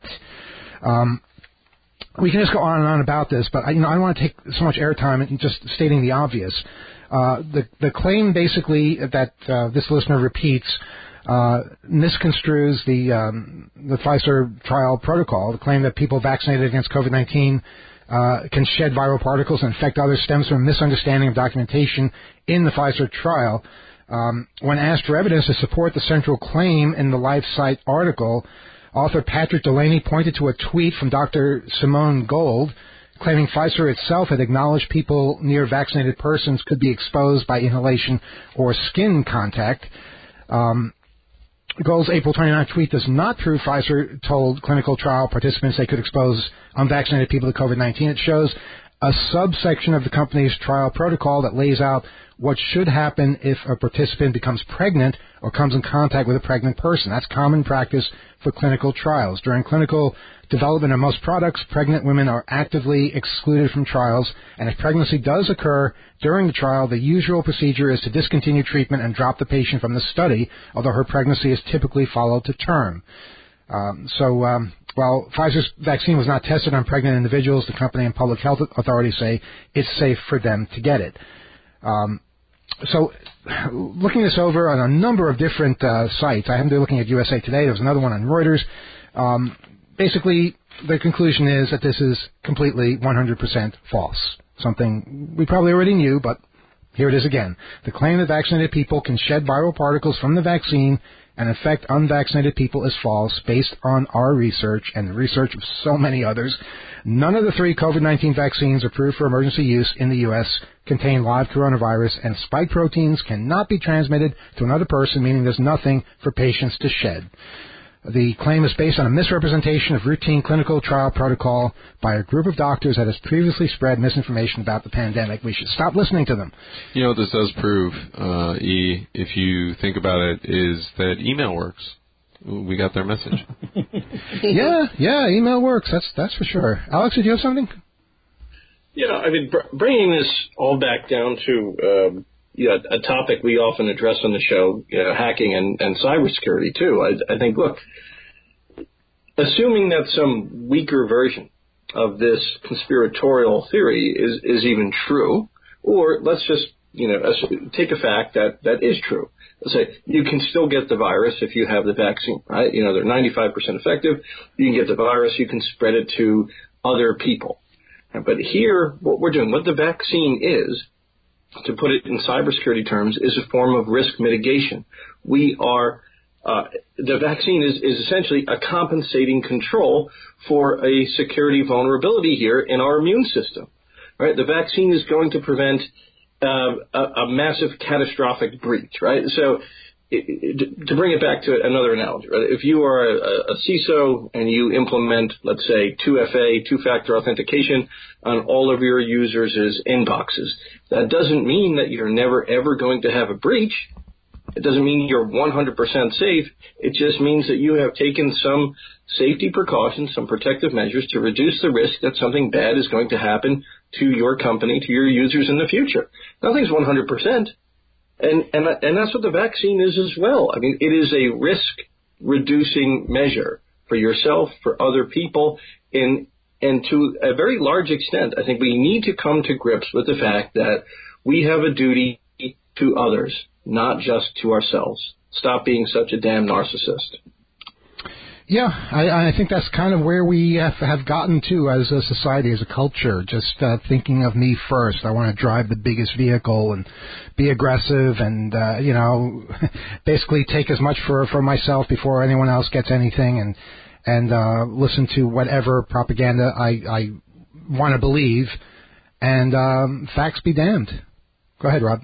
Um, we can just go on and on about this, but I, you know, I don't want to take so much airtime in just stating the obvious. Uh, the, the claim basically that uh, this listener repeats uh, misconstrues the um, the Pfizer trial protocol. The claim that people vaccinated against COVID nineteen uh, can shed viral particles and infect others stems from a misunderstanding of documentation in the Pfizer trial. Um, when asked for evidence to support the central claim in the LifeSite article, author Patrick Delaney pointed to a tweet from Doctor Simone Gold claiming Pfizer itself had acknowledged people near vaccinated persons could be exposed by inhalation or skin contact. Um, Gold's April twenty-ninth tweet does not prove Pfizer told clinical trial participants they could expose unvaccinated people to COVID nineteen. It shows a subsection of the company's trial protocol that lays out what should happen if a participant becomes pregnant or comes in contact with a pregnant person. That's common practice for clinical trials. During clinical development of most products, pregnant women are actively excluded from trials, and if pregnancy does occur during the trial, the usual procedure is to discontinue treatment and drop the patient from the study, although her pregnancy is typically followed to term. Um, so um, while Pfizer's vaccine was not tested on pregnant individuals, the company and public health authorities say it's safe for them to get it. Um, so looking this over on a number of different uh, sites, I haven't been looking at U S A Today. There was another one on Reuters. Um, basically, the conclusion is that this is completely one hundred percent false. Something we probably already knew, but Here it is again. The claim that vaccinated people can shed viral particles from the vaccine and infect unvaccinated people is false based on our research and the research of so many others. None of the three COVID nineteen vaccines approved for emergency use in the U S contain live coronavirus, and spike proteins cannot be transmitted to another person, meaning there's nothing for patients to shed. The claim is based on a misrepresentation of routine clinical trial protocol by a group of doctors that has previously spread misinformation about the pandemic. We should stop listening to them. You know what this does prove, uh, E, if you think about it, is that email works. We got their message. yeah, yeah, email works. That's that's for sure. Alex, did you have something? Yeah, I mean, br- bringing this all back down to um, yeah, a topic we often address on the show, you know, hacking and, and cybersecurity, too. I, I think, look, assuming that some weaker version of this conspiratorial theory is, is even true, or let's just, you know, take a fact that, that is true. Let's say you can still get the virus if you have the vaccine, right? You know, they're ninety-five percent effective. You can get the virus. You can spread it to other people. But here, what we're doing, what the vaccine is, to put it in cybersecurity terms, is a form of risk mitigation. We are, uh, the vaccine is, is essentially a compensating control for a security vulnerability here in our immune system, right? The vaccine is going to prevent uh, a, a massive catastrophic breach, right? So it, it, to bring it back to another analogy, right? If you are a, a C I S O and you implement, let's say, two F A, two-factor authentication on all of your users' inboxes, that doesn't mean that you're never, ever going to have a breach. It doesn't mean you're one hundred percent safe. It just means that you have taken some safety precautions, some protective measures to reduce the risk that something bad is going to happen to your company, to your users in the future. Nothing's one hundred percent. And, and, and that's what the vaccine is as well. I mean, it is a risk-reducing measure for yourself, for other people, and, and to a very large extent, I think we need to come to grips with the fact that we have a duty to others, not just to ourselves. Stop being such a damn narcissist. Yeah, I, I think that's kind of where we have, have gotten to as a society, as a culture, just uh, thinking of me first. I want to drive the biggest vehicle and be aggressive and, uh, you know, basically take as much for, for myself before anyone else gets anything, and and uh, listen to whatever propaganda I, I want to believe, and um, facts be damned. Go ahead, Rob.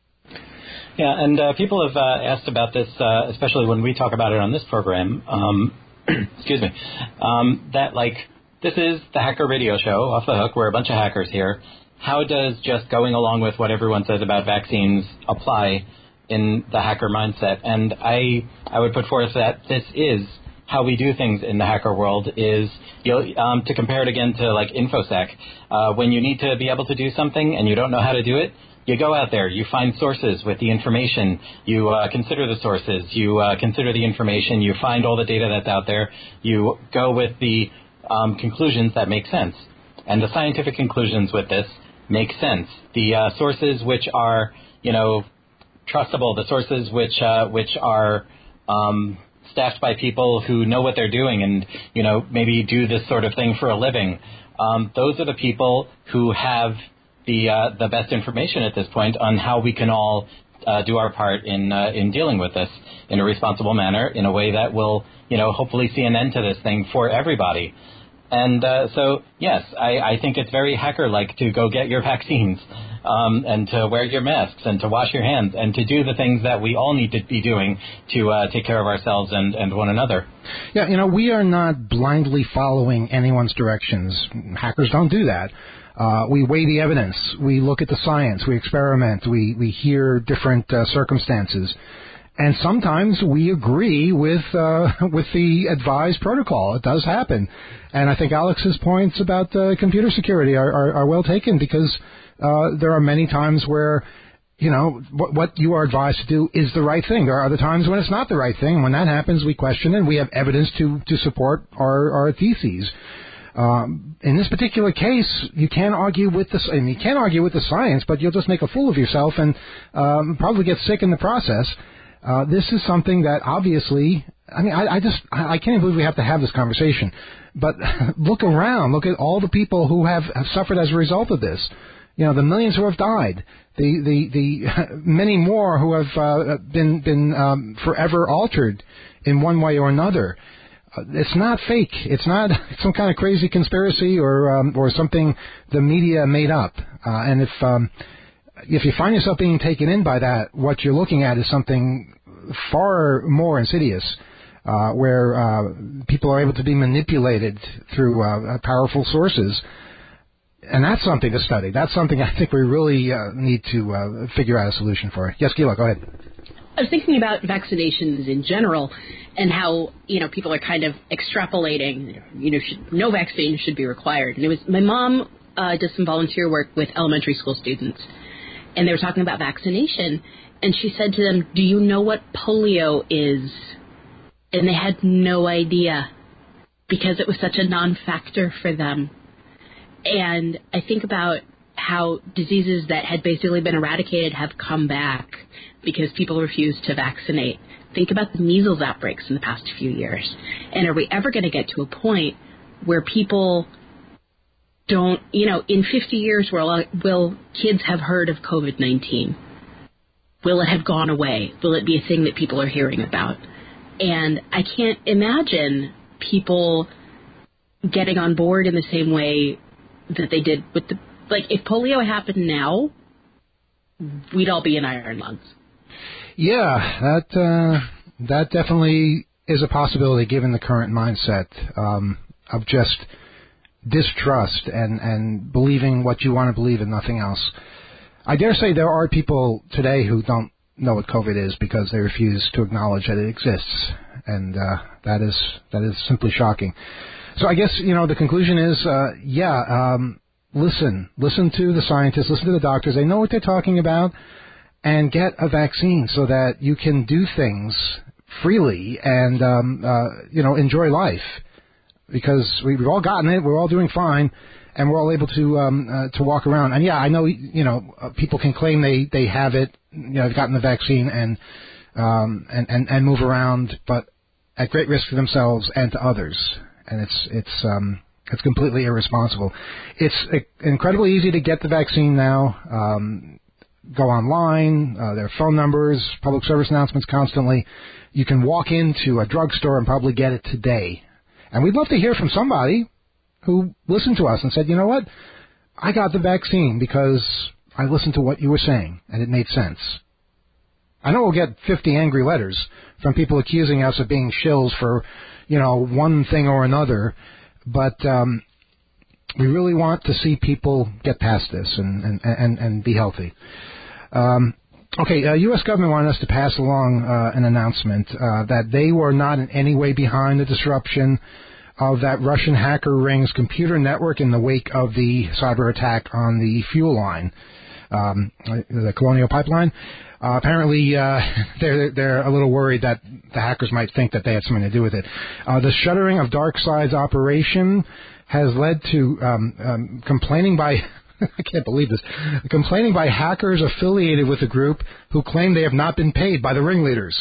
Yeah, and uh, people have uh, asked about this, uh, especially when we talk about it on this program. Um, excuse me. Um, that, like, this is the Hacker Radio Show, Off the Hook. We're a bunch of hackers here. How does just going along with what everyone says about vaccines apply in the hacker mindset? And I I would put forth that this is how we do things in the hacker world. Is, you know, um, to compare it again to, like, InfoSec. Uh, when you need to be able to do something and you don't know how to do it, you go out there, you find sources with the information, you uh, consider the sources, you uh, consider the information, you find all the data that's out there, you go with the um, conclusions that make sense. And the scientific conclusions with this make sense. The uh, sources which are, you know, trustable, the sources which uh, which are um, staffed by people who know what they're doing and, you know, maybe do this sort of thing for a living, um, those are the people who have the uh, the best information at this point on how we can all uh, do our part in uh, in dealing with this in a responsible manner, in a way that will, you know, hopefully see an end to this thing for everybody. And uh, so, yes, I, I think it's very hacker-like to go get your vaccines um, and to wear your masks and to wash your hands and to do the things that we all need to be doing to uh, take care of ourselves and, and one another. Yeah, you know, we are not blindly following anyone's directions. Hackers don't do that. Uh, we weigh the evidence. We look at the science. We experiment. We, we hear different uh, circumstances. And sometimes we agree with uh, with the advised protocol. It does happen. And I think Alex's points about uh, computer security are, are, are well taken, because uh, there are many times where, you know, what, what you are advised to do is the right thing. There are other times when it's not the right thing. And when that happens, we question it, and we have evidence to, to support our, our theses. Um, in this particular case, you can't argue with the, I mean, you can't argue with the science, but you'll just make a fool of yourself and um, probably get sick in the process. Uh, this is something that obviously, I mean, I, I just, I can't even believe we have to have this conversation. But look around, look at all the people who have, have suffered as a result of this. You know, the millions who have died, the the, the many more who have uh, been been um, forever altered in one way or another. Uh, it's not fake. It's not some kind of crazy conspiracy or um, or something the media made up. Uh, and if um, if you find yourself being taken in by that, what you're looking at is something far more insidious, uh, where uh, people are able to be manipulated through uh, powerful sources. And that's something to study. That's something I think we really uh, need to uh, figure out a solution for. Yes, Gila, go ahead. I was thinking about vaccinations in general and how, you know, people are kind of extrapolating, you know, should, no vaccine should be required. And it was, my mom uh, does some volunteer work with elementary school students, and they were talking about vaccination, and she said to them, do you know what polio is? And they had no idea because it was such a non-factor for them. And I think about how diseases that had basically been eradicated have come back because people refuse to vaccinate. Think about the measles outbreaks in the past few years. And are we ever going to get to a point where people don't, you know, in fifty years, will, will kids have heard of COVID nineteen? Will it have gone away? Will it be a thing that people are hearing about? And I can't imagine people getting on board in the same way that they did with the, like, if polio happened now, we'd all be in iron lungs. Yeah, that uh, that definitely is a possibility given the current mindset um, of just distrust and, and believing what you want to believe and nothing else. I dare say there are people today who don't know what COVID is because they refuse to acknowledge that it exists, and uh, that is that is simply shocking. So I guess, you know, the conclusion is, uh, yeah, um, listen, listen to the scientists, listen to the doctors. They know what they're talking about, and get a vaccine so that you can do things freely and, um, uh, you know, enjoy life. Because we've all gotten it, we're all doing fine, and we're all able to um, uh, to walk around. And yeah, I know, you know, uh, people can claim they, they have it, you know, they've gotten the vaccine and, um, and, and, and move around, but at great risk to themselves and to others. And it's it's um, it's completely irresponsible. It's incredibly easy to get the vaccine now. Um, go online. Uh, there are phone numbers, public service announcements constantly. You can walk into a drugstore and probably get it today. And we'd love to hear from somebody who listened to us and said, you know what, I got the vaccine because I listened to what you were saying and it made sense. I know we'll get fifty angry letters from people accusing us of being shills for, you know, one thing or another, but um, we really want to see people get past this and, and, and, and be healthy. Um, okay, uh, U S government wanted us to pass along uh, an announcement uh, that they were not in any way behind the disruption of that Russian hacker ring's computer network in the wake of the cyber attack on the fuel line, um, the Colonial Pipeline. Uh, apparently, uh, they're they're a little worried that the hackers might think that they had something to do with it. Uh, the shuttering of DarkSide's operation has led to um, um, complaining by I can't believe this complaining by hackers affiliated with the group who claim they have not been paid by the ringleaders.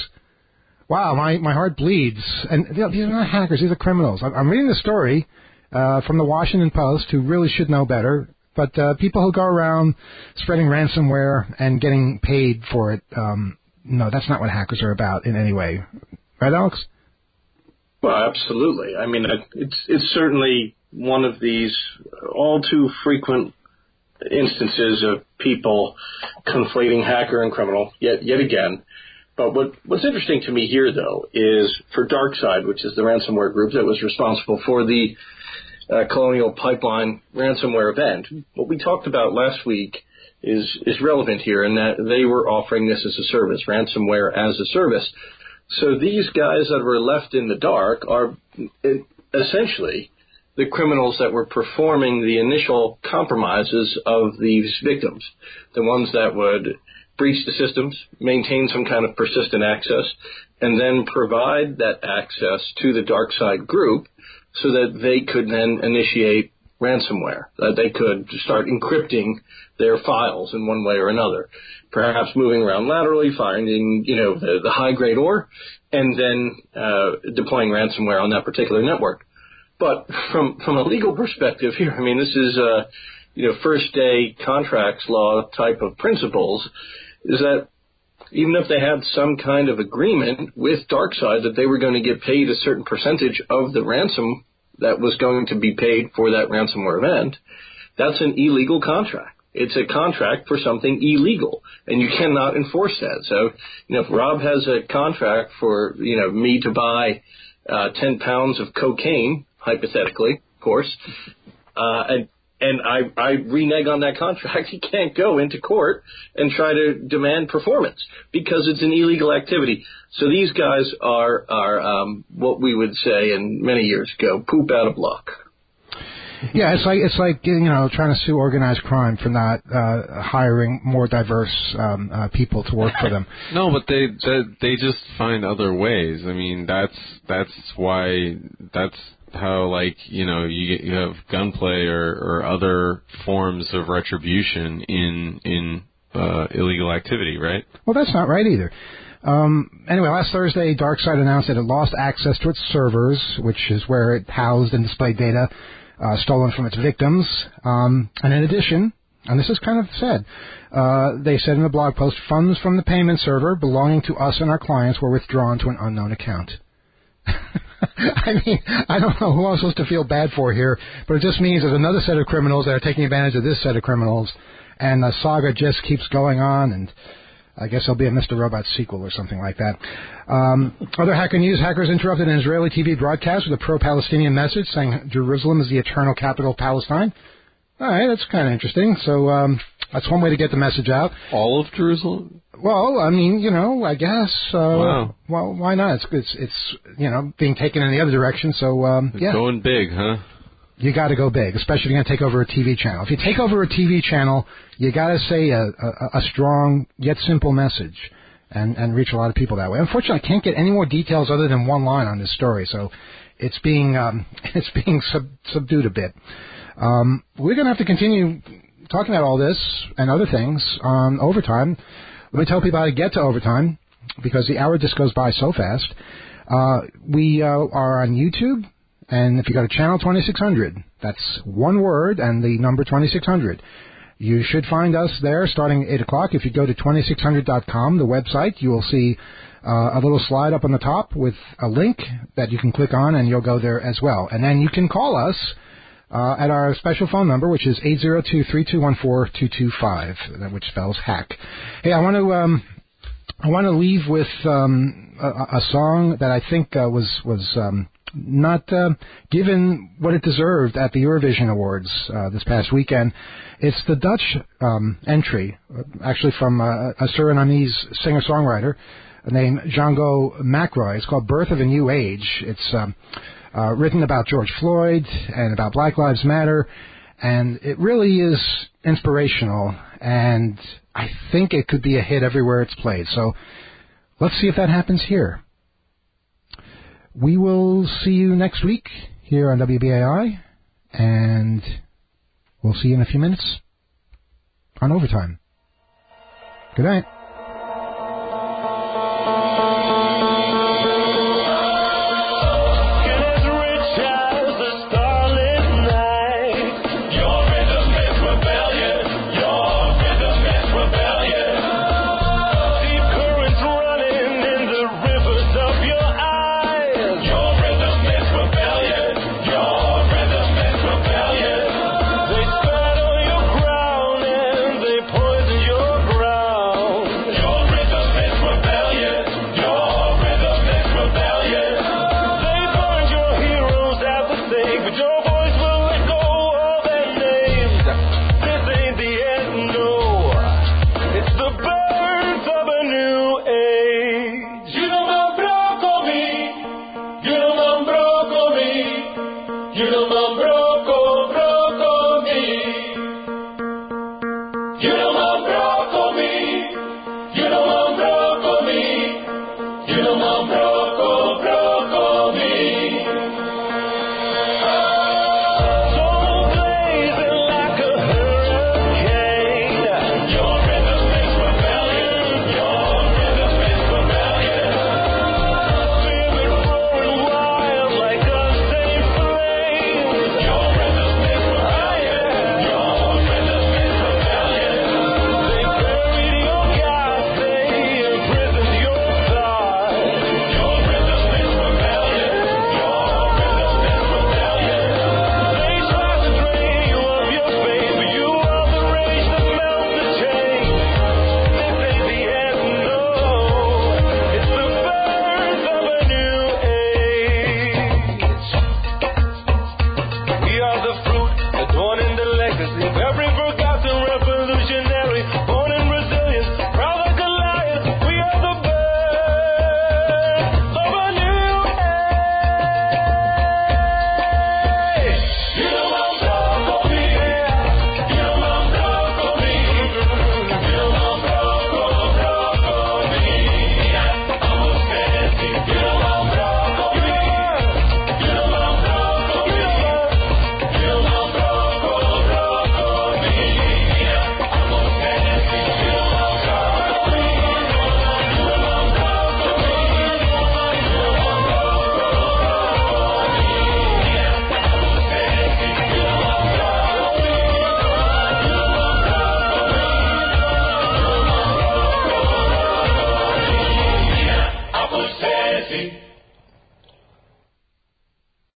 Wow, my, my heart bleeds. And you know, these are not hackers; these are criminals. I'm, I'm reading the story uh, from the Washington Post, who really should know better. But uh, people who go around spreading ransomware and getting paid for it, um, no, that's not what hackers are about in any way. Right, Alex? Well, absolutely. I mean, it's it's certainly one of these all too frequent instances of people conflating hacker and criminal yet yet again. But what what's interesting to me here, though, is for DarkSide, which is the ransomware group that was responsible for the Uh, Colonial Pipeline ransomware event. What we talked about last week is is relevant here in that they were offering this as a service, ransomware as a service. So these guys that were left in the dark are essentially the criminals that were performing the initial compromises of these victims, the ones that would breach the systems, maintain some kind of persistent access, and then provide that access to the DarkSide group so that they could then initiate ransomware, that they could start encrypting their files in one way or another, perhaps moving around laterally, finding, you know, the, the high-grade ore, and then uh, deploying ransomware on that particular network. But from from a legal perspective here, I mean, this is uh, you know, first day contracts law type of principles, is that even if they had some kind of agreement with DarkSide that they were going to get paid a certain percentage of the ransom that was going to be paid for that ransomware event, that's an illegal contract. It's a contract for something illegal, and you cannot enforce that. So, you know, if Rob has a contract for, you know, me to buy uh, ten pounds of cocaine, hypothetically, of course, uh, and and I, I renege on that contract, he can't go into court and try to demand performance because it's an illegal activity. So these guys are, are um, what we would say, and many years ago, poop out of luck. Yeah, it's like it's like you know trying to sue organized crime for not uh, hiring more diverse um, uh, people to work for them. No, but they, they they just find other ways. I mean, that's that's why that's how, like, you know, you you have gunplay or, or other forms of retribution in in uh, illegal activity, right? Well, that's not right either. Um, anyway, last Thursday, DarkSide announced that it lost access to its servers, which is where it housed and displayed data Uh, stolen from its victims. Um, and in addition, and this is kind of sad, uh, they said in a blog post, funds from the payment server belonging to us and our clients were withdrawn to an unknown account. I mean, I don't know who I'm supposed to feel bad for here, but it just means there's another set of criminals that are taking advantage of this set of criminals, and the saga just keeps going on, and I guess there'll be a Mister Robot sequel or something like that. Um, other hacker news, hackers interrupted an Israeli T V broadcast with a pro-Palestinian message saying Jerusalem is the eternal capital of Palestine. All right, that's kind of interesting. So um, that's one way to get the message out. All of Jerusalem? Well, I mean, you know, I guess. Uh, wow. Well, why not? It's, it's, it's, you know, being taken in the other direction. So, um, yeah. Going big, huh? You got to go big, especially if you're going to take over a T V channel. If you take over a T V channel, you got to say a, a, a strong yet simple message and, and reach a lot of people that way. Unfortunately, I can't get any more details other than one line on this story, so it's being um, it's being sub, subdued a bit. Um, we're going to have to continue talking about all this and other things on Overtime. Let me tell people how to get to Overtime because the hour just goes by so fast. Uh, we uh, are on YouTube. And if you go to channel twenty-six hundred, that's one word and the number twenty-six hundred. You should find us there starting at eight o'clock. If you go to twenty-six hundred dot com, the website, you will see uh, a little slide up on the top with a link that you can click on, and you'll go there as well. And then you can call us uh, at our special phone number, which is eight zero two, three two one four, two two five, which spells hack. Hey, I want to um, I want to leave with um, a, a song that I think uh, was was um, not uh, given what it deserved at the Eurovision Awards uh, this past weekend. It's the Dutch um, entry, actually from uh, a Surinamese singer-songwriter named Django McRoy. It's called Birth of a New Age. It's um, uh, written about George Floyd and about Black Lives Matter, and it really is inspirational, and I think it could be a hit everywhere it's played. So let's see if that happens here. We will see you next week here on W B A I, and we'll see you in a few minutes on Overtime. Good night.